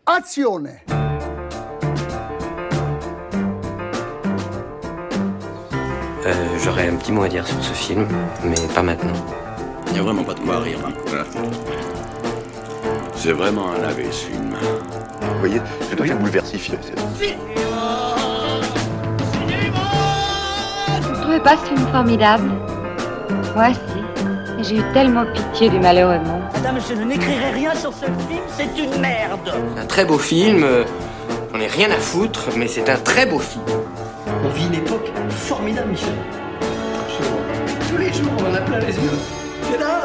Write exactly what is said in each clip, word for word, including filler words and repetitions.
Azione! Euh, j'aurais un petit mot à dire sur ce film, mais pas maintenant. Il n'y a vraiment pas de quoi rire. Hein. Voilà. C'est vraiment un lavé, ce film. Vous voyez, c'est tout à fait bouleversifiant. Vous ne trouvez pas ce film formidable? Moi, si. J'ai eu tellement pitié du malheureux monde. Madame, je n'écrirai rien sur ce film, c'est une merde. C'est un très beau film, euh, j'en ai rien à foutre, mais c'est un très beau film. On vit une époque formidable, Michel. Absolument. Tous les jours, on en a plein les yeux. C'est là.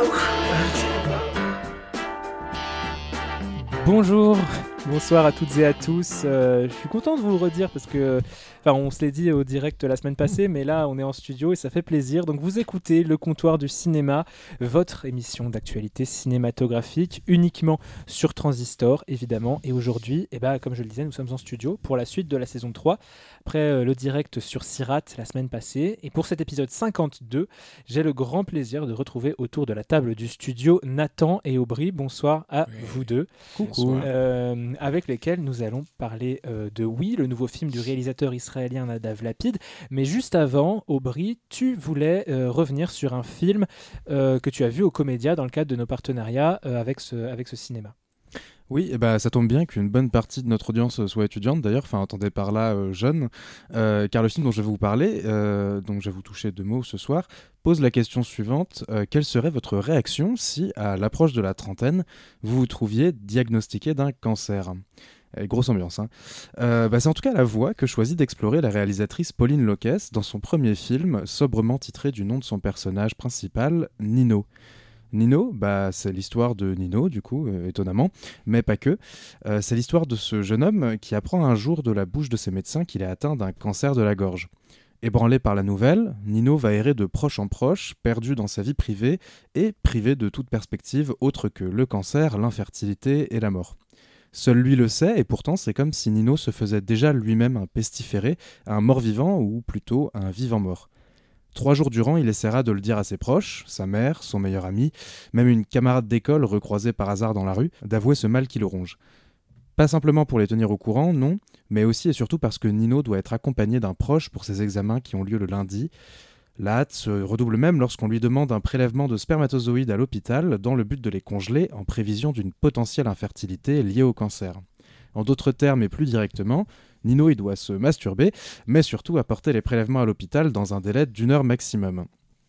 Bonjour, bonsoir à toutes et à tous. Euh, je suis content de vous le redire parce que, enfin, on se l'est dit au direct la semaine passée, mais là, on est en studio et ça fait plaisir. Donc, vous écoutez Le Comptoir du Cinéma, votre émission d'actualité cinématographique, uniquement sur Transistor, évidemment. Et aujourd'hui, eh ben, comme je le disais, nous sommes en studio pour la suite de la saison trois, après euh, le direct sur Sirat la semaine passée. Et pour cet épisode cinquante-deux, j'ai le grand plaisir de retrouver autour de la table du studio Nathan et Aubry. Bonsoir à oui. vous deux. Coucou. Euh, avec lesquels nous allons parler euh, de Oui, le nouveau film du réalisateur israélien Nadav Lapid. Mais juste avant, Aubry, tu voulais euh, revenir sur un film euh, que tu as vu au Comédia dans le cadre de nos partenariats euh, avec, ce, avec ce cinéma. Oui, et bah, ça tombe bien qu'une bonne partie de notre audience soit étudiante d'ailleurs, enfin entendez par là euh, jeune, euh, car le film dont je vais vous parler, euh, dont je vais vous toucher deux mots ce soir, pose la question suivante, euh, quelle serait votre réaction si, à l'approche de la trentaine, vous vous trouviez diagnostiqué d'un cancer ? Et grosse ambiance, hein. Euh, bah, c'est en tout cas la voie que choisit d'explorer la réalisatrice Pauline Loquès dans son premier film, sobrement titré du nom de son personnage principal, Nino. Nino, bah, c'est l'histoire de Nino, du coup, euh, étonnamment, mais pas que. Euh, c'est l'histoire de ce jeune homme qui apprend un jour de la bouche de ses médecins qu'il est atteint d'un cancer de la gorge. Ébranlé par la nouvelle, Nino va errer de proche en proche, perdu dans sa vie privée et privé de toute perspective autre que le cancer, l'infertilité et la mort. Seul lui le sait, et pourtant c'est comme si Nino se faisait déjà lui-même un pestiféré, un mort-vivant ou plutôt un vivant-mort. Trois jours durant, il essaiera de le dire à ses proches, sa mère, son meilleur ami, même une camarade d'école recroisée par hasard dans la rue, d'avouer ce mal qui le ronge. Pas simplement pour les tenir au courant, non, mais aussi et surtout parce que Nino doit être accompagné d'un proche pour ses examens qui ont lieu le lundi. La hâte se redouble même lorsqu'on lui demande un prélèvement de spermatozoïdes à l'hôpital dans le but de les congeler en prévision d'une potentielle infertilité liée au cancer. En d'autres termes et plus directement, Nino il doit se masturber, mais surtout apporter les prélèvements à l'hôpital dans un délai d'une heure maximum.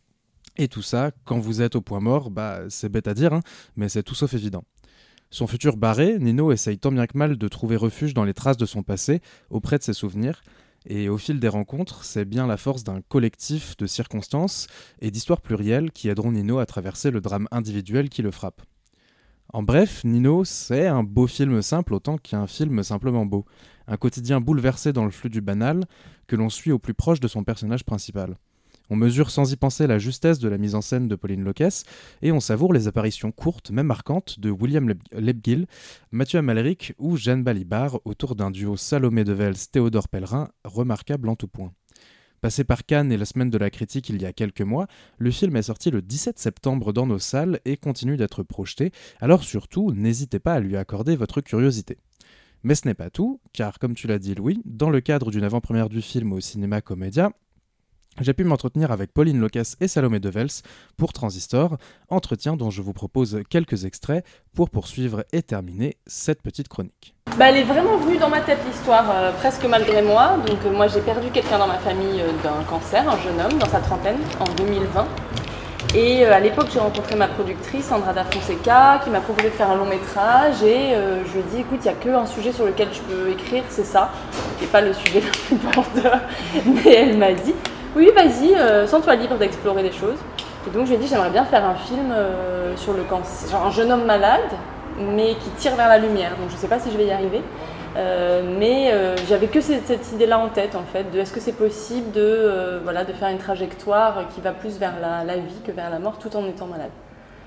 Et tout ça, quand vous êtes au point mort, bah c'est bête à dire, hein, mais c'est tout sauf évident. Son futur barré, Nino essaye tant bien que mal de trouver refuge dans les traces de son passé, auprès de ses souvenirs, et au fil des rencontres, c'est bien la force d'un collectif de circonstances et d'histoires plurielles qui aideront Nino à traverser le drame individuel qui le frappe. En bref, Nino, c'est un beau film simple autant qu'un film simplement beau. Un quotidien bouleversé dans le flux du banal, que l'on suit au plus proche de son personnage principal. On mesure sans y penser la justesse de la mise en scène de Pauline Loquès, et on savoure les apparitions courtes mais marquantes de William Lebguil, Mathieu Amalric ou Jeanne Balibar autour d'un duo Salomé Devels-Théodore Pellerin, remarquable en tout point. Passé par Cannes et la semaine de la critique il y a quelques mois, le film est sorti le dix-sept septembre dans nos salles et continue d'être projeté, alors surtout, n'hésitez pas à lui accorder votre curiosité. Mais ce n'est pas tout, car comme tu l'as dit Louis, dans le cadre d'une avant-première du film au Cinéma Comédia, j'ai pu m'entretenir avec Pauline Loquès et Salomé Devels pour Transistor, entretien dont je vous propose quelques extraits pour poursuivre et terminer cette petite chronique. Bah, elle est vraiment venue dans ma tête l'histoire, euh, presque malgré moi. Donc euh, moi j'ai perdu quelqu'un dans ma famille euh, d'un cancer, un jeune homme dans sa trentaine, en deux mille vingt. Et euh, à l'époque j'ai rencontré ma productrice Sandra Da Fonseca qui m'a proposé de faire un long métrage et euh, je lui ai dit écoute il n'y a qu'un sujet sur lequel je peux écrire, c'est ça, qui n'est pas le sujet le plus porteur. Mais elle m'a dit oui vas-y, euh, sens-toi libre d'explorer des choses. Et donc je lui ai dit j'aimerais bien faire un film euh, sur le cancer, genre un jeune homme malade mais qui tire vers la lumière, donc je ne sais pas si je vais y arriver. Euh, mais euh, j'avais que cette, cette idée-là en tête en fait, de est-ce que c'est possible de, euh, voilà, de faire une trajectoire qui va plus vers la, la vie que vers la mort tout en étant malade.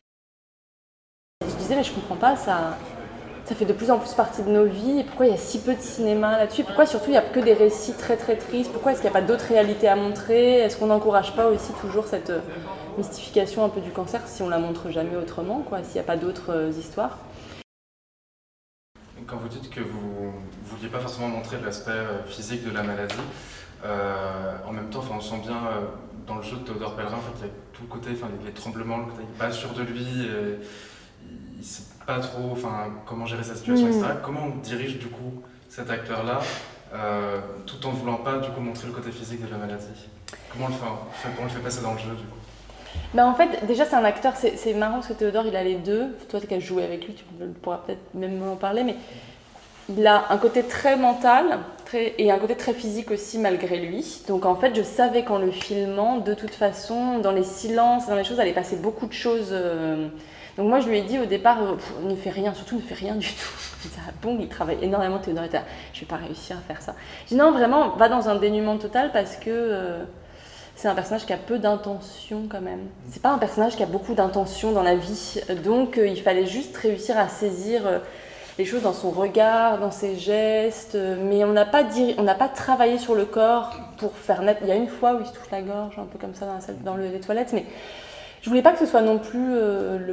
Je disais mais je comprends pas, ça, ça fait de plus en plus partie de nos vies, et pourquoi il y a si peu de cinéma là-dessus, pourquoi surtout il n'y a que des récits très très tristes, pourquoi est-ce qu'il n'y a pas d'autres réalités à montrer, est-ce qu'on n'encourage pas aussi toujours cette euh, mystification un peu du cancer si on la montre jamais autrement, quoi, s'il n'y a pas d'autres euh, histoires. quand vous dites que vous ne vouliez pas forcément montrer l'aspect euh, physique de la maladie, euh, en même temps, on sent bien euh, dans le jeu de Théodore Pellerin, en fait, il y a tout le côté, les tremblements, le côté, il n'est pas sûr de lui, et, il ne sait pas trop comment gérer sa situation, mmh. et cetera. Comment on dirige du coup cet acteur-là, euh, tout en ne voulant pas du coup montrer le côté physique de la maladie? Comment on le fait, enfin, comment on le fait passer dans le jeu du coup? Ben en fait, déjà c'est un acteur, c'est, c'est marrant parce que Théodore il a les deux. Toi qui as joué avec lui, tu pourras peut-être même en parler, mais il a un côté très mental très, et un côté très physique aussi malgré lui. Donc en fait, je savais qu'en le filmant, de toute façon, dans les silences, dans les choses, allait passer beaucoup de choses. Euh... Donc moi je lui ai dit au départ, euh, ne fais rien, surtout ne fais rien du tout. Je disais, ah bon, il travaille énormément, Théodore était là, je vais pas réussir à faire ça. Je dis non, vraiment, va dans un dénuement total parce que... Euh... c'est un personnage qui a peu d'intention quand même. C'est pas un personnage qui a beaucoup d'intention dans la vie. Donc euh, il fallait juste réussir à saisir euh, les choses dans son regard, dans ses gestes. Euh, mais on n'a pas, dir- on n'a pas travaillé sur le corps pour faire naître. Il y a une fois où il se touche la gorge, un peu comme ça dans, la salle, dans le, les toilettes. Mais je voulais pas que ce soit non plus... Euh, le...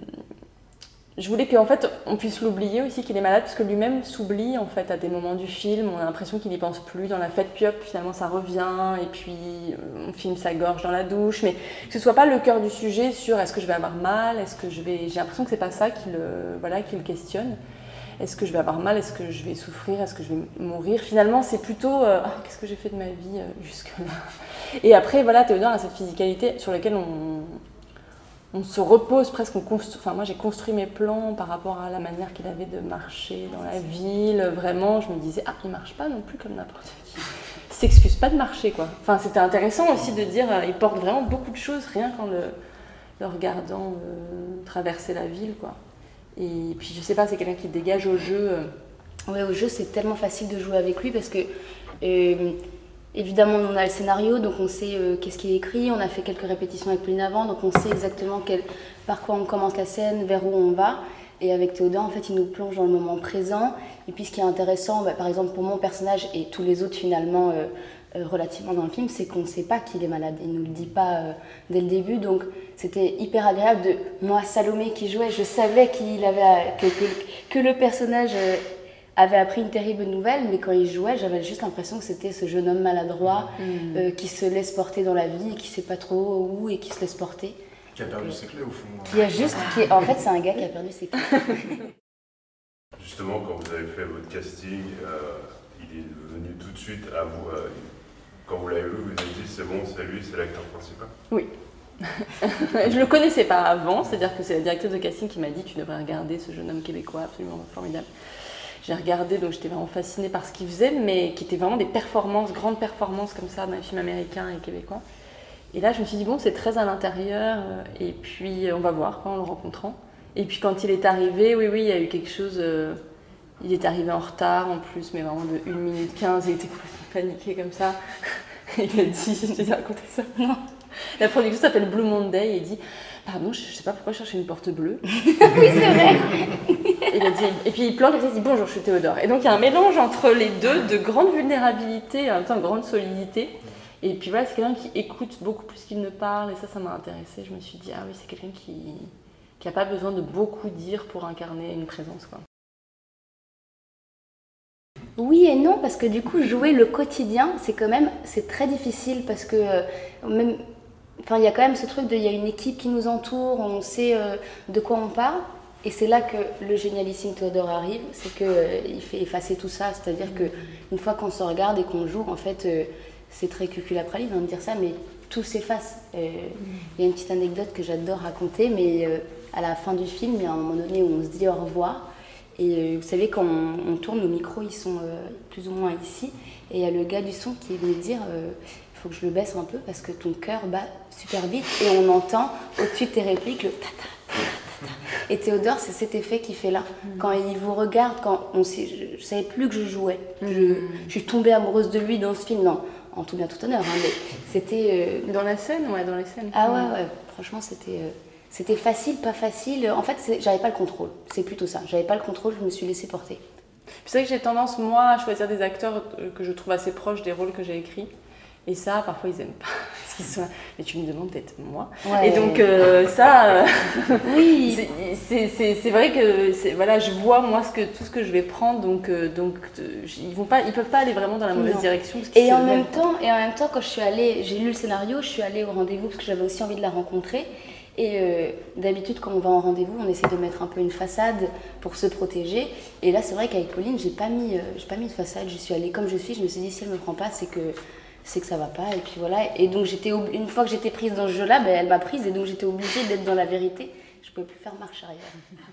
Je voulais qu'en fait, on puisse l'oublier aussi qu'il est malade, parce que lui-même s'oublie en fait à des moments du film. On a l'impression qu'il n'y pense plus. Dans la fête Piop, finalement, ça revient, et puis on filme sa gorge dans la douche. Mais que ce soit pas le cœur du sujet sur est-ce que je vais avoir mal, est-ce que je vais. J'ai l'impression que c'est pas ça qui le, voilà, qui le questionne. Est-ce que je vais avoir mal, est-ce que je vais souffrir, est-ce que je vais mourir? Finalement, c'est plutôt euh, oh, qu'est-ce que j'ai fait de ma vie euh, jusque-là. Et après, voilà, Théodore a cette physicalité sur laquelle on. On se repose presque, on constru... enfin moi j'ai construit mes plans par rapport à la manière qu'il avait de marcher dans la ville, vraiment je me disais ah il marche pas non plus comme n'importe qui, il s'excuse pas de marcher quoi. Enfin c'était intéressant aussi de dire euh, il porte vraiment beaucoup de choses rien qu'en le, le regardant euh, traverser la ville quoi. Et puis je sais pas, c'est quelqu'un qui dégage au jeu. Euh... Ouais, au jeu c'est tellement facile de jouer avec lui parce que euh, évidemment, on a le scénario, donc on sait euh, qu'est-ce qui est écrit, on a fait quelques répétitions avec Pauline avant, donc on sait exactement quel, par quoi on commence la scène, vers où on va. Et avec Théodore, en fait, il nous plonge dans le moment présent. Et puis ce qui est intéressant, bah, par exemple pour mon personnage et tous les autres finalement euh, euh, relativement dans le film, c'est qu'on ne sait pas qu'il est malade. Il ne nous le dit pas euh, dès le début, donc c'était hyper agréable de... Moi, Salomé qui jouait, je savais qu'il avait, que, que, que le personnage... Euh, avait appris une terrible nouvelle, mais quand il jouait, j'avais juste l'impression que c'était ce jeune homme maladroit mmh. euh, qui se laisse porter dans la vie et qui ne sait pas trop où et qui se laisse porter. Qui a perdu Donc, ses clés au fond. Qui a juste, qui est, en fait, c'est un gars qui a perdu ses clés. Justement, quand vous avez fait votre casting, euh, il est venu tout de suite à vous. Euh, quand vous l'avez vu, vous vous avez dit c'est bon, c'est lui, c'est l'acteur principal. Oui. Je le connaissais pas avant, c'est-à-dire que c'est la directrice de casting qui m'a dit tu devrais regarder ce jeune homme québécois absolument formidable. J'ai regardé, donc j'étais vraiment fascinée par ce qu'il faisait, mais qui étaient vraiment des performances, grandes performances comme ça dans les films américains et québécois. Et là, je me suis dit, bon, c'est très à l'intérieur, et puis on va voir quoi, en le rencontrant. Et puis quand il est arrivé, oui, oui, il y a eu quelque chose, euh, il est arrivé en retard en plus, mais vraiment de une minute quinze, il était complètement paniqué comme ça. Il a dit, je t'ai raconté ça, non. La production s'appelle Blue Monday, et il dit, pardon, je ne sais pas pourquoi je cherchais une porte bleue. Oui, c'est vrai. Il a dit, et puis il plante et il dit bonjour, je suis Théodore. Et donc il y a un mélange entre les deux de grande vulnérabilité et en même temps de grande solidité. Et puis voilà, c'est quelqu'un qui écoute beaucoup plus qu'il ne parle, et ça, ça m'a intéressée. Je me suis dit, ah oui, c'est quelqu'un qui n'a pas besoin de beaucoup dire pour incarner une présence, quoi. Oui et non, parce que du coup, jouer le quotidien, c'est quand même, c'est très difficile parce que euh, même, enfin, il y a quand même ce truc de, il y a une équipe qui nous entoure, on sait euh, de quoi on parle. Et c'est là que le génialissime Théodore arrive, c'est qu'il euh, fait effacer tout ça, c'est-à-dire qu'une fois qu'on se regarde et qu'on joue, en fait, euh, c'est très cuculapraline de dire ça, mais tout s'efface. Il euh, y a une petite anecdote que j'adore raconter, mais euh, à la fin du film, il y a un moment donné où on se dit au revoir, et euh, vous savez, quand on, on tourne, nos micros, ils sont euh, plus ou moins ici, et il y a le gars du son qui est venu dire... Euh, il faut que je le baisse un peu parce que ton cœur bat super vite, et on entend au-dessus de tes répliques le ta-ta, ta-ta. Et Théodore, c'est cet effet qu'il fait là. Mmh. Quand il vous regarde, quand on sait, je ne savais plus que je jouais. Mmh. Je, je suis tombée amoureuse de lui dans ce film. Non, en tout bien tout honneur. Hein, mais c'était... Euh... Dans la scène, ouais, dans les scènes. Ah ouais, ouais. Franchement, c'était, euh... c'était facile, pas facile. En fait, c'est... j'avais pas le contrôle. C'est plutôt ça. J'avais pas le contrôle, je me suis laissée porter. Puis c'est vrai que j'ai tendance, moi, à choisir des acteurs que je trouve assez proches des rôles que j'ai écrits. Et ça, parfois, ils n'aiment pas. Parce qu'ils sont là, mais tu me demandes d'être moi. Ouais. Et donc, euh, ça, euh, oui. c'est, c'est, c'est, c'est vrai que c'est, voilà, je vois, moi, ce que, tout ce que je vais prendre. Donc, euh, donc euh, ils ne peuvent pas aller vraiment dans la mauvaise non. direction. Parce et, en même temps, et en même temps, quand je suis allée, j'ai lu le scénario, je suis allée au rendez-vous parce que j'avais aussi envie de la rencontrer. Et euh, d'habitude, quand on va en rendez-vous, on essaie de mettre un peu une façade pour se protéger. Et là, c'est vrai qu'avec Pauline, j'ai pas mis, euh, j'ai pas mis de façade. Je suis allée comme je suis. Je me suis dit, si elle me prend pas, c'est que c'est que ça va pas. Et puis voilà. Et donc, j'étais ob... une fois que j'étais prise dans ce jeu-là, ben, elle m'a prise. Et donc, j'étais obligée d'être dans la vérité. Je pouvais plus faire marche arrière.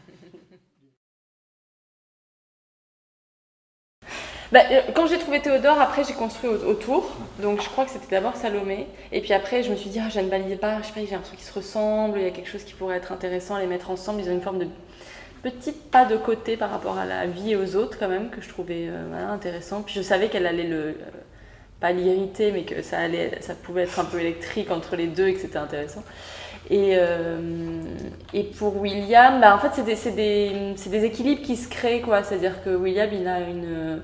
Bah, quand j'ai trouvé Théodore, après j'ai construit autour, donc je crois que c'était d'abord Salomé, et puis après je me suis dit, ah, je ne valide pas, je sais pas, j'ai un truc qui se ressemble, il y a quelque chose qui pourrait être intéressant à les mettre ensemble, ils ont une forme de petit pas de côté par rapport à la vie et aux autres quand même, que je trouvais euh, voilà, intéressant, puis je savais qu'elle allait le, euh, pas l'irriter, mais que ça, allait, ça pouvait être un peu électrique entre les deux et que c'était intéressant. Et, euh, et pour William, bah, en fait c'est des, c'est, des, c'est des équilibres qui se créent, quoi, c'est-à-dire que William il a une...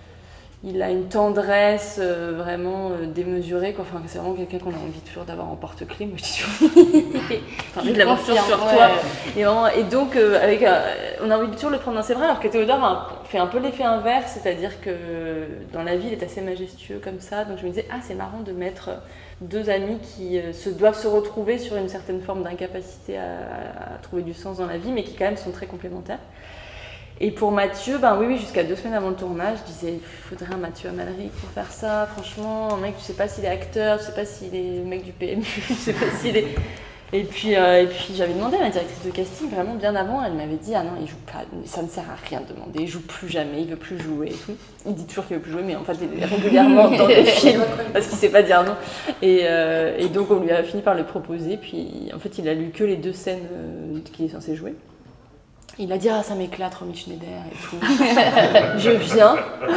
Il a une tendresse euh, vraiment euh, démesurée, quoi. Enfin, c'est vraiment quelqu'un qu'on a envie toujours d'avoir en porte-clés, moi je dis toujours. Enfin, envie de l'avoir toujours sur ouais. toi. Et, vraiment, et donc, euh, avec, euh, on a envie de toujours le prendre dans ses bras, alors que Théodore a fait un peu l'effet inverse, c'est-à-dire que dans la vie, il est assez majestueux comme ça. Donc je me disais, ah, c'est marrant de mettre deux amis qui euh, se, doivent se retrouver sur une certaine forme d'incapacité à, à trouver du sens dans la vie, mais qui quand même sont très complémentaires. Et pour Mathieu, ben oui, oui, jusqu'à deux semaines avant le tournage, je disais, il faudrait un Mathieu Amalric pour faire ça. Franchement, un mec, tu sais pas s'il est acteur, tu sais pas s'il est mec du P M U, tu sais pas s'il est... Et puis, euh, et puis j'avais demandé à ma directrice de casting, vraiment bien avant, elle m'avait dit, ah non, il joue pas, ça ne sert à rien de demander, il joue plus jamais, il veut plus jouer et tout. Il dit toujours qu'il veut plus jouer, mais en fait, il est régulièrement dans les films, parce qu'il sait pas dire non. Et, euh, et donc, on lui a fini par le proposer, puis en fait, il a lu que les deux scènes euh, qu'il est censé jouer. Il a dit, ah, ça m'éclate, Romy Schneider et tout. Je viens.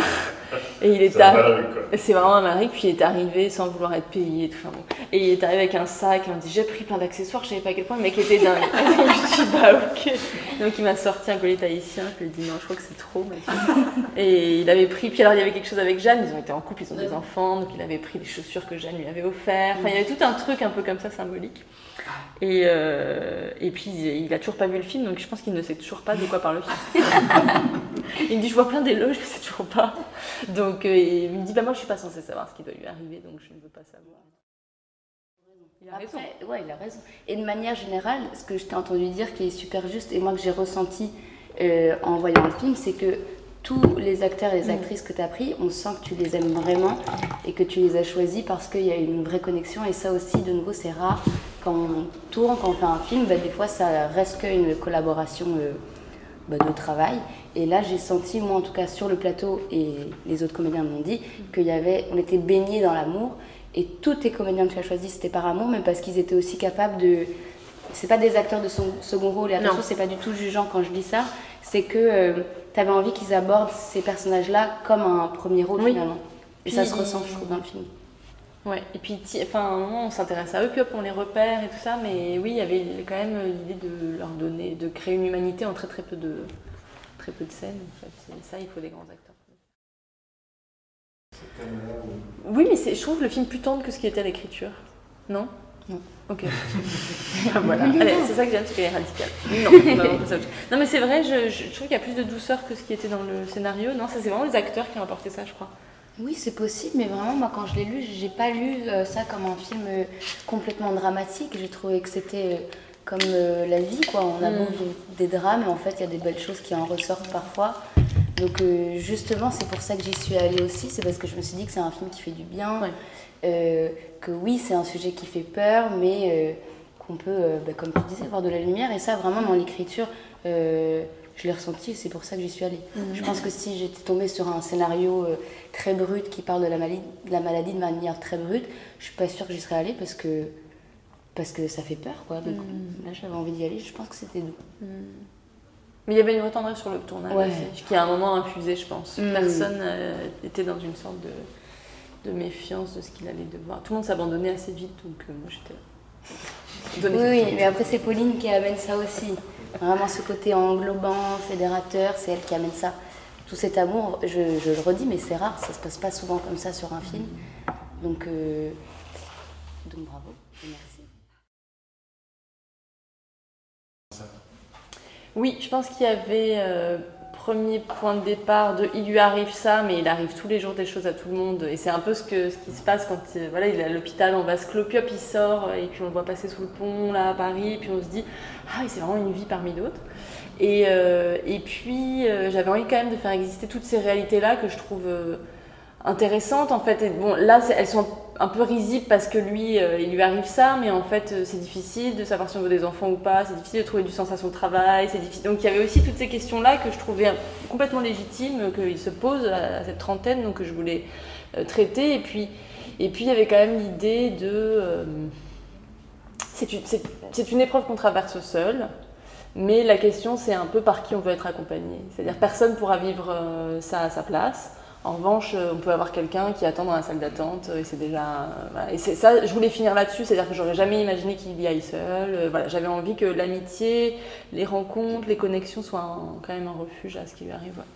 Et il est arrivé. C'est vraiment un mari, puis il est arrivé sans vouloir être payé et tout. Enfin, bon. Et il est arrivé avec un sac, il m'a dit, j'ai pris plein d'accessoires, je savais pas à quel point le mec était dingue. Je me suis dit, bah ok. Donc il m'a sorti un collier tahitien, je lui ai dit, non, je crois que c'est trop. Et il avait pris, puis alors il y avait quelque chose avec Jeanne, ils ont été en couple, ils ont des enfants, donc il avait pris des chaussures que Jeanne lui avait offertes. Enfin, il y avait tout un truc un peu comme ça, symbolique. Et, euh, et puis il a toujours pas vu le film, donc je pense qu'il ne sait toujours pas de quoi parle le film. Il me dit, je vois plein d'éloges, je sais toujours pas. Donc euh, il me dit, bah moi je suis pas censée savoir ce qui doit lui arriver, donc je ne veux pas savoir. Il a raison. Après, ouais, il a raison. Et de manière générale, ce que je t'ai entendu dire qui est super juste, et moi que j'ai ressenti euh, en voyant le film, c'est que tous les acteurs et les actrices que tu as pris, on sent que tu les aimes vraiment et que tu les as choisis parce qu'il y a une vraie connexion. Et ça aussi, de nouveau, c'est rare. Quand on tourne, quand on fait un film, bah, des fois, ça reste qu'une collaboration euh, bah, de travail. Et là, j'ai senti, moi en tout cas, sur le plateau, et les autres comédiens m'ont dit, qu'il y avait, on était baignés dans l'amour. Et tous tes comédiens que tu as choisis, c'était par amour, mais parce qu'ils étaient aussi capables de... C'est pas des acteurs de son, second rôle, et attention, c'est pas du tout jugeant quand je dis ça. C'est que euh, tu avais envie qu'ils abordent ces personnages-là comme un premier rôle, oui. Finalement. Et puis, ça se ressent, je trouve, dans le film. Ouais, et puis enfin, à un moment, on s'intéresse à eux, puis hop, on les repère et tout ça, mais oui, il y avait quand même l'idée de leur donner, de créer une humanité en très très peu de, très peu de scènes, en fait. Et ça, il faut des grands acteurs. Oui, mais c'est, je trouve le film plus tendre que ce qui était à l'écriture. Non ? Non. Ok. Voilà. Allez, c'est ça que j'aime, c'est qu'elle est radicale. Non, non, non, non mais c'est vrai, je, je trouve qu'il y a plus de douceur que ce qui était dans le scénario. Non, ça c'est vraiment les acteurs qui ont apporté ça, je crois. Oui, c'est possible, mais vraiment, moi, quand je l'ai lu, j'ai pas lu euh, ça comme un film euh, complètement dramatique. J'ai trouvé que c'était euh, comme euh, la vie, quoi. On a mm. beau vivre des drames, et en fait, il y a des belles choses qui en ressortent parfois. Donc, euh, justement, c'est pour ça que j'y suis allée aussi. C'est parce que je me suis dit que c'est un film qui fait du bien. Ouais. Euh, que oui, c'est un sujet qui fait peur, mais euh, qu'on peut, euh, bah, comme tu disais, voir de la lumière. Et ça, vraiment, dans l'écriture, euh, je l'ai ressenti, c'est pour ça que j'y suis allée. Mmh. Je pense que si j'étais tombée sur un scénario euh, très brut qui parle de la, maladie, de la maladie de manière très brute, je suis pas sûre que j'y serais allée parce que, parce que ça fait peur, quoi. Donc mmh. là, j'avais envie d'y aller, je pense que c'était doux. Mmh. Mais il y avait une vraie tendresse sur le tournage ouais. aussi, qui à un moment infusé, je pense. Mmh. Personne euh, était dans une sorte de... de méfiance de ce qu'il allait devoir. Tout le monde s'abandonnait assez vite, donc euh, moi j'étais là. Donner oui, oui, mais après c'est Pauline qui amène ça aussi. Vraiment ce côté englobant, fédérateur, c'est elle qui amène ça. Tout cet amour, je, je le redis, mais c'est rare, ça se passe pas souvent comme ça sur un film. Donc, euh, donc bravo, et merci. Oui, je pense qu'il y avait euh, premier point de départ de il lui arrive ça, mais il arrive tous les jours des choses à tout le monde. Et c'est un peu ce, que, ce qui se passe quand euh, voilà, il est à l'hôpital en vase clos, puis hop, il sort, et puis on le voit passer sous le pont là à Paris, et puis on se dit ah oui, c'est vraiment une vie parmi d'autres. Et, euh, et puis euh, j'avais envie quand même de faire exister toutes ces réalités-là que je trouve euh, intéressantes en fait. Et bon, là, elles sont un peu risibles parce que lui, euh, il lui arrive ça, mais en fait, euh, c'est difficile de savoir si on veut des enfants ou pas, c'est difficile de trouver du sens à son travail, c'est difficile. Donc il y avait aussi toutes ces questions-là que je trouvais complètement légitimes, qu'il se pose à, à cette trentaine, donc que je voulais euh, traiter. Et puis, et puis il y avait quand même l'idée de... Euh, c'est, une, c'est, c'est une épreuve qu'on traverse seul, mais la question, c'est un peu par qui on veut être accompagné. C'est-à-dire personne ne pourra vivre euh, ça à sa place. En revanche, on peut avoir quelqu'un qui attend dans la salle d'attente et c'est déjà... Voilà. Et c'est ça, je voulais finir là-dessus, c'est-à-dire que j'aurais jamais imaginé qu'il y aille seul. Euh, voilà, j'avais envie que l'amitié, les rencontres, les connexions soient un, quand même un refuge à ce qui lui arrive. Ouais.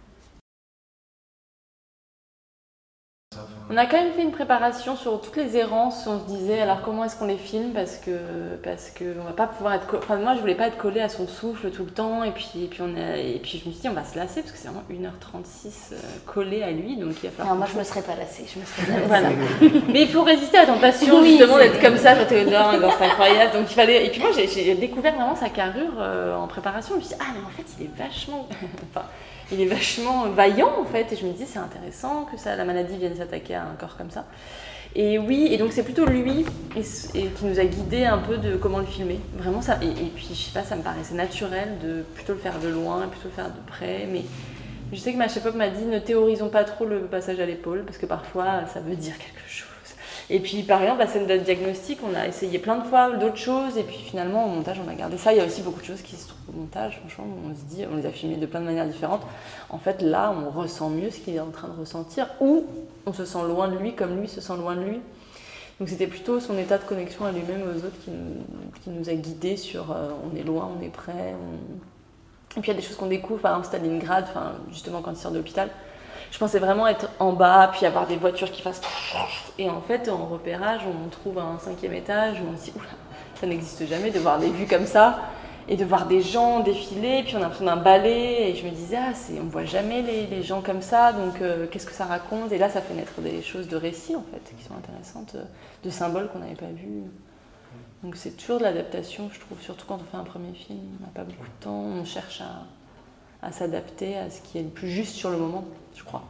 On a quand même fait une préparation sur toutes les errances. On se disait alors comment est-ce qu'on les filme parce que parce que on va pas pouvoir être. Co- enfin moi je voulais pas être collée à son souffle tout le temps et puis et puis on a, et puis je me suis dit on va se lasser parce que c'est vraiment une heure trente-six euh, collée à lui donc il va falloir. Non, moi je me serais pas lassée. Je me serais pas lassée. Voilà. Mais il faut résister à la tentation oui, justement d'être comme ça quand t'es là, c'est incroyable. Donc il fallait. Et puis moi j'ai, j'ai découvert vraiment sa carrure euh, en préparation. Je me suis dit ah mais en fait il est vachement. enfin, il est vachement vaillant en fait et je me disais c'est intéressant que ça, la maladie vienne s'attaquer à un corps comme ça. Et oui, et donc c'est plutôt lui et, et qui nous a guidés un peu de comment le filmer. Vraiment ça, et, et puis je sais pas, ça me paraissait naturel de plutôt le faire de loin, plutôt le faire de près, mais je sais que ma chef-op m'a dit ne théorisons pas trop le passage à l'épaule parce que parfois ça veut dire quelque chose. Et puis par exemple la scène de diagnostic, on a essayé plein de fois d'autres choses et puis finalement au montage on a gardé ça. Il y a aussi beaucoup de choses qui se trouvent au montage, franchement on se dit, on les a filmées de plein de manières différentes. En fait là on ressent mieux ce qu'il est en train de ressentir ou on se sent loin de lui comme lui se sent loin de lui. Donc c'était plutôt son état de connexion à lui-même et aux autres qui nous, qui nous a guidés sur euh, on est loin, on est près. On... Et puis il y a des choses qu'on découvre, par exemple Stalingrad, enfin, justement quand il sort de l'hôpital. Je pensais vraiment être en bas, puis avoir des voitures qui fassent... Et en fait, en repérage, on trouve un cinquième étage, où on se dit, oula, ça n'existe jamais de voir des vues comme ça, et de voir des gens défiler, puis on a l'impression d'un ballet, et je me disais, ah, c'est, on ne voit jamais les, les gens comme ça, donc euh, qu'est-ce que ça raconte ? Et là, ça fait naître des choses de récits, en fait, qui sont intéressantes, de symboles qu'on n'avait pas vus. Donc c'est toujours de l'adaptation, je trouve, surtout quand on fait un premier film, on n'a pas beaucoup de temps, on cherche à, à s'adapter à ce qui est le plus juste sur le moment, je crois.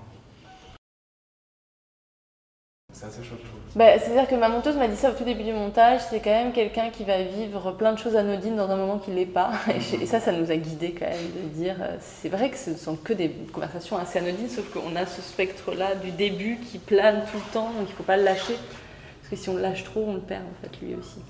C'est assez chaud, je trouve. Bah, c'est-à-dire que ma monteuse m'a dit ça au tout début du montage, c'est quand même quelqu'un qui va vivre plein de choses anodines dans un moment qui ne l'est pas. Et ça, ça nous a guidés quand même de dire, c'est vrai que ce ne sont que des conversations assez anodines, sauf qu'on a ce spectre-là du début qui plane tout le temps, donc il ne faut pas le lâcher. Parce que si on le lâche trop, on le perd en fait, lui aussi.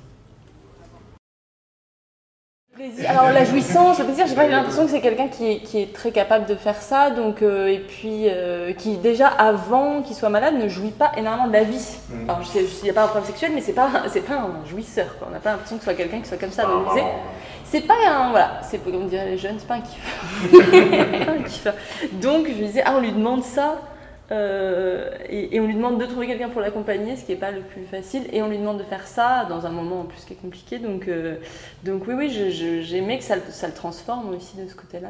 Plaisir. Alors la jouissance, le plaisir, j'ai pas l'impression que c'est quelqu'un qui est, qui est très capable de faire ça, donc euh, et puis euh, qui déjà avant qu'il soit malade ne jouit pas énormément de la vie. Mmh. Alors je sais, il n'y a pas un problème sexuel, mais c'est pas, c'est pas un jouisseur, quoi. On n'a pas l'impression que ce soit quelqu'un qui soit comme ça. Donc, c'est, c'est pas un, voilà, c'est comme diraient les jeunes, c'est pas un kiffeur. un kiffeur. Donc je me disais, ah on lui demande ça. Euh, et, et on lui demande de trouver quelqu'un pour l'accompagner, ce qui n'est pas le plus facile, et on lui demande de faire ça dans un moment en plus qui est compliqué, donc, euh, donc oui, oui, je, je, j'aimais que ça, ça le transforme aussi de ce côté-là,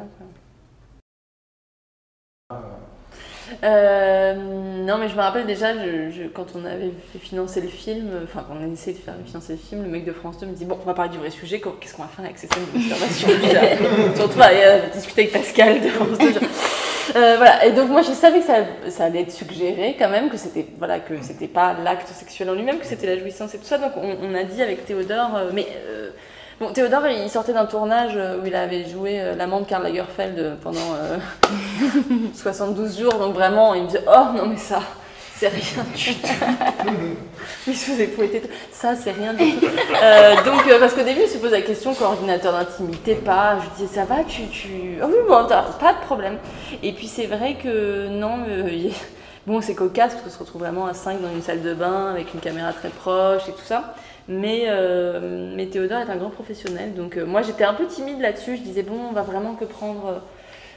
quoi. Euh, non mais je me rappelle déjà je, je, quand on avait fait financer le film, enfin quand on a essayé de faire financer le film, le mec de France deux me dit bon on va parler du vrai sujet, qu'est-ce qu'on va faire avec ces scènes de masturbation. On se retrouve à euh, discuter avec Pascal de France deux. Genre. Euh, voilà, et donc moi je savais que ça, ça allait être suggéré quand même, que c'était, voilà, que c'était pas l'acte sexuel en lui-même, que c'était la jouissance et tout ça, donc on, on a dit avec Théodore, euh, mais euh, bon, Théodore il sortait d'un tournage où il avait joué euh, l'amant de Karl Lagerfeld pendant euh, soixante-douze jours, donc vraiment il me disait oh non mais ça c'est rien du tout. Il se faisait fouetter, ça c'est rien du tout. Euh, donc euh, parce qu'au début il se pose la question coordinateur d'intimité, pas, je disais ça va, tu, tu... oh oui bon t'as pas de problème. Et puis c'est vrai que non, euh, y... bon c'est cocasse parce qu'on se retrouve vraiment à cinq dans une salle de bain avec une caméra très proche et tout ça. Mais, euh, mais Théodore est un grand professionnel, donc euh, moi j'étais un peu timide là-dessus, je disais bon on va vraiment que prendre... Euh,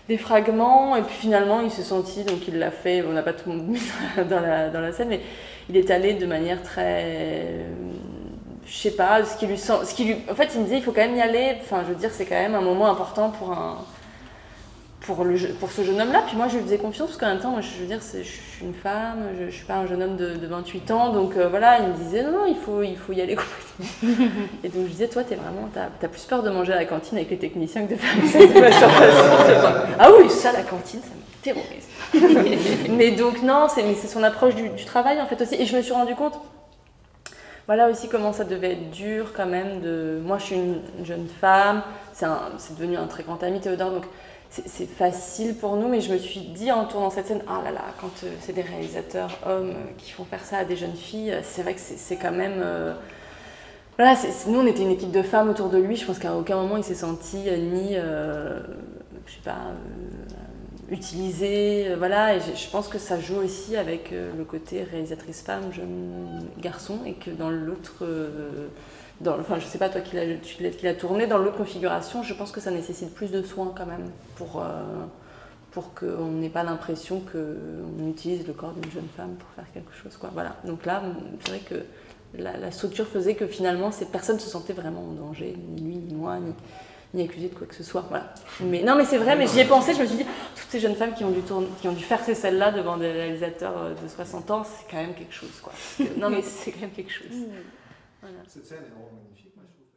des fragments, et puis finalement il s'est senti, donc il l'a fait, on n'a pas tout le monde mis dans la, dans la scène, mais il est allé de manière très, je sais pas, ce qui lui sent, ce qui lui, en fait il me disait il faut quand même y aller, enfin je veux dire c'est quand même un moment important pour un, pour le, pour ce jeune homme-là, puis moi je lui faisais confiance parce qu'en même temps, moi, je veux dire c'est, je suis une femme, je, je suis pas un jeune homme de, de vingt-huit ans, donc euh, voilà, il me disait non non il faut, il faut y aller complètement, et donc je disais toi t'es vraiment, t'as, t'as plus peur de manger à la cantine avec les techniciens que de faire une scène de masturbation. Ah oui ça la cantine ça me terrorise. Mais donc non, c'est, mais c'est son approche du, du travail en fait aussi, et je me suis rendu compte, voilà aussi comment ça devait être dur quand même de, moi je suis une jeune femme, c'est, un, c'est devenu un très grand ami Théodore, donc c'est, c'est facile pour nous, mais je me suis dit en tournant cette scène, ah là là, quand euh, c'est des réalisateurs hommes euh, qui font faire ça à des jeunes filles, euh, c'est vrai que c'est, c'est quand même... Euh, voilà, c'est, c'est, nous on était une équipe de femmes autour de lui, je pense qu'à aucun moment il s'est senti euh, ni, euh, je sais pas, euh, utilisé, euh, voilà, et je, je pense que ça joue aussi avec euh, le côté réalisatrice femme, jeune garçon, et que dans l'autre... Euh, Dans, enfin, je sais pas, toi qui l'as, qui l'as tourné, dans l'autre configuration, je pense que ça nécessite plus de soins quand même pour, euh, pour qu'on n'ait pas l'impression qu'on utilise le corps d'une jeune femme pour faire quelque chose, quoi. Voilà. Donc là, c'est vrai que la, la structure faisait que finalement, ces personnes se sentaient vraiment en danger, ni lui, ni moi, ni, ni accusées de quoi que ce soit. Voilà. Mais, non, mais c'est vrai, mais j'y ai pensé, je me suis dit, toutes ces jeunes femmes qui ont dû, tourner, qui ont dû faire ces scènes-là devant des réalisateurs de soixante ans, c'est quand même quelque chose, quoi. Parce que, non, mais c'est quand même quelque chose. Voilà. Cette scène est vraiment magnifique, moi je trouve.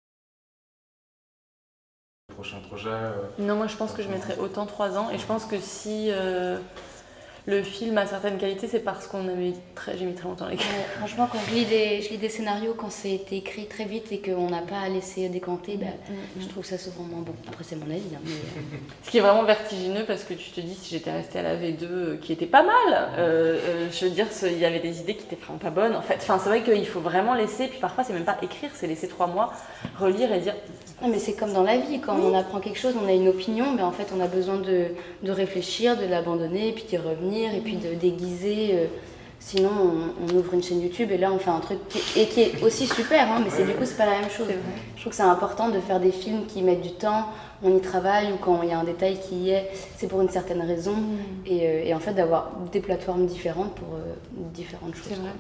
Prochain projet euh... Non, moi je pense que je mettrais autant trois ans, et je pense que si euh, le film a certaines qualités, c'est parce qu'on a mis très, j'ai mis très longtemps à l'écrire. Ouais, franchement, quand je lis, des, je lis des scénarios, quand c'est été écrit très vite et qu'on n'a pas à laisser décanter, bah, mm-hmm. je trouve ça souvent bon. Après, c'est mon avis. Hein, mais... Ce qui est vraiment vertigineux, parce que tu te dis, si j'étais restée à la V deux, qui était pas mal, euh, euh, je veux dire, il y avait des idées qui étaient vraiment pas bonnes, en fait. Enfin, c'est vrai qu'il faut vraiment laisser, puis parfois, c'est même pas écrire, c'est laisser trois mois, relire et dire... Non, mais c'est comme dans la vie, quand oui. on apprend quelque chose, on a une opinion, mais en fait on a besoin de, de réfléchir, de l'abandonner, et puis d'y revenir, et puis de déguiser. Euh, sinon on, on ouvre une chaîne YouTube et là on fait un truc qui, et qui est aussi super, hein, mais c'est, du coup c'est pas la même chose. Je trouve que c'est important de faire des films qui mettent du temps, on y travaille, ou quand il y a un détail qui y est, c'est pour une certaine raison, mmh. et, euh, et en fait d'avoir des plateformes différentes pour euh, différentes choses. C'est vrai.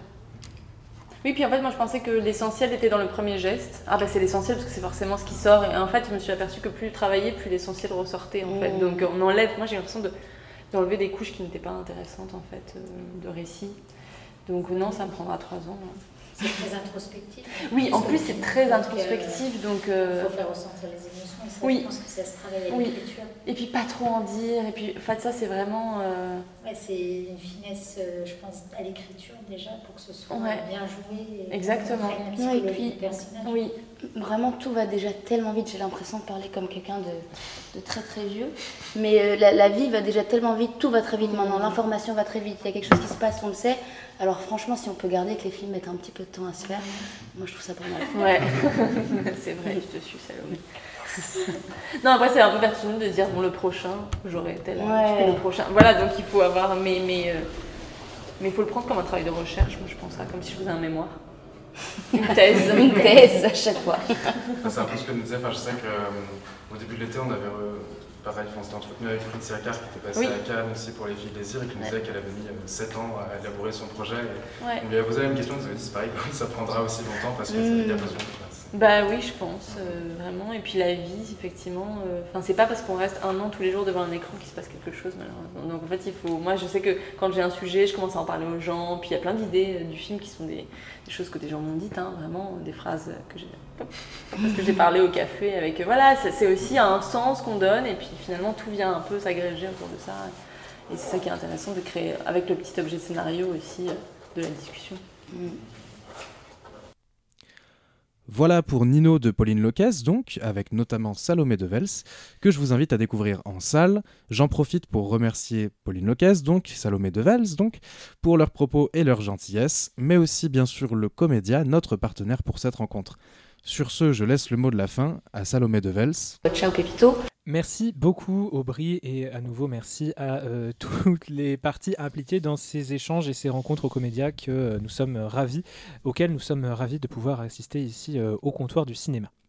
Oui, puis en fait, moi je pensais que l'essentiel était dans le premier geste. Ah bah c'est l'essentiel parce que c'est forcément ce qui sort. Et en fait, je me suis aperçue que plus je travaillais, plus l'essentiel ressortait en mmh. fait. Donc on enlève, moi j'ai l'impression de, d'enlever des couches qui n'étaient pas intéressantes en fait, euh, de récit. Donc non, ça me prendra trois ans. Hein. C'est très introspectif. Oui, en plus c'est très introspectif. Donc il euh, faut faire ressentir les émotions. Et ça, oui. Je pense que ça se travaille avec oui. l'écriture. Et puis pas trop en dire. Et puis en fait, ça c'est vraiment... Euh... Ouais, c'est une finesse, euh, je pense, à l'écriture déjà, pour que ce soit ouais. bien joué. Et exactement. Ouais, et puis, oui. Vraiment, tout va déjà tellement vite. J'ai l'impression de parler comme quelqu'un de, de très très vieux. Mais euh, la, la vie va déjà tellement vite, tout va très vite maintenant. L'information va très vite. Il y a quelque chose qui se passe, on le sait. Alors franchement, si on peut garder que les films mettent un petit peu de temps à se faire, moi je trouve ça pas mal. Ouais, c'est vrai, je te suis, Salomé. Non, après c'est un peu vertigineux de dire bon le prochain, j'aurai tel, ouais. je fais le prochain. Voilà, donc il faut avoir, mais mais euh, mais il faut le prendre comme un travail de recherche. Moi je pense ça comme si je faisais un mémoire, une thèse, une thèse à chaque fois. C'est un peu ce que nous disait. Enfin, je sais que euh, au début de l'été on avait euh, pareil, on s'était entretenu avec Fritz Ricard qui était passée oui. à Cannes aussi pour Les Filles Désir et qui nous disait ouais. qu'elle avait mis euh, sept ans à élaborer son projet. Et ouais. on lui a posé la même question, on nous avait dit c'est pareil, ça prendra aussi longtemps parce que mmh. y a besoin de place. Bah oui, je pense, euh, vraiment. Et puis la vie, effectivement, enfin euh, c'est pas parce qu'on reste un an tous les jours devant un écran qu'il se passe quelque chose, malheureusement. Donc en fait, il faut. Moi, je sais que quand j'ai un sujet, je commence à en parler aux gens. Puis il y a plein d'idées euh, du film qui sont des, des choses que des gens m'ont dites, hein, vraiment, des phrases que j'ai. Parce que j'ai parlé au café avec. Voilà, c'est, c'est aussi un sens qu'on donne. Et puis finalement, tout vient un peu s'agréger autour de ça. Et c'est ça qui est intéressant de créer, avec le petit objet de scénario aussi, euh, de la discussion. Mm. Voilà pour Nino de Pauline Locès, donc, avec notamment Salomé de Vels, que je vous invite à découvrir en salle. J'en profite pour remercier Pauline Locès, donc, Salomé de Vels, donc, pour leurs propos et leur gentillesse, mais aussi, bien sûr, le Comédia, notre partenaire pour cette rencontre. Sur ce, je laisse le mot de la fin à Salomé de Vels. Ciao Pépito. Merci beaucoup Aubry et à nouveau merci à euh, toutes les parties impliquées dans ces échanges et ces rencontres au Comédia que euh, nous sommes ravis, auxquelles nous sommes ravis de pouvoir assister ici euh, au comptoir du cinéma.